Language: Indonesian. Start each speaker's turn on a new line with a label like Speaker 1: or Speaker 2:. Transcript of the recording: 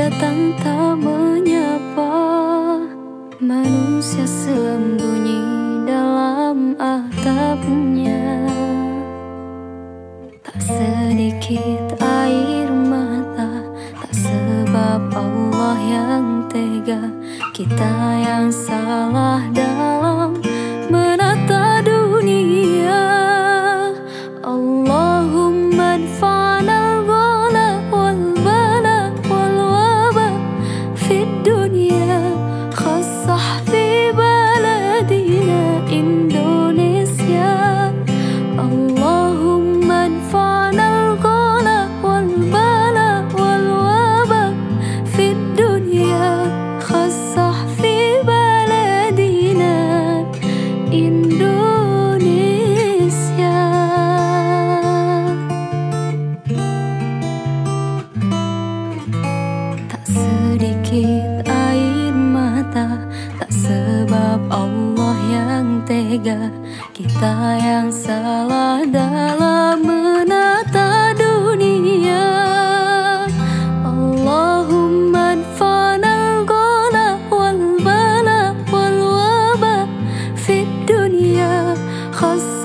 Speaker 1: datang tak menyapa. Manusia sembunyi dalam atapnya. Tak sedikit air mata, tak sebab Allah yang tega. Kita yang salah dalam menata dunia. Allahumma adfa'na al-ghala wal-bala wal-waba fid dunya, khassah fi baladina Indonesia. Allahumma adfa'na al-ghala wal-bala wal-waba fid dunya, khassah fi baladina Indonesia. Tak sedikit air mata, tak sebab Allah yang tega. Kita yang salah dalam menata dunia. Allahumma adfa'na al-ghala wal-bala wal-waba fid dunya,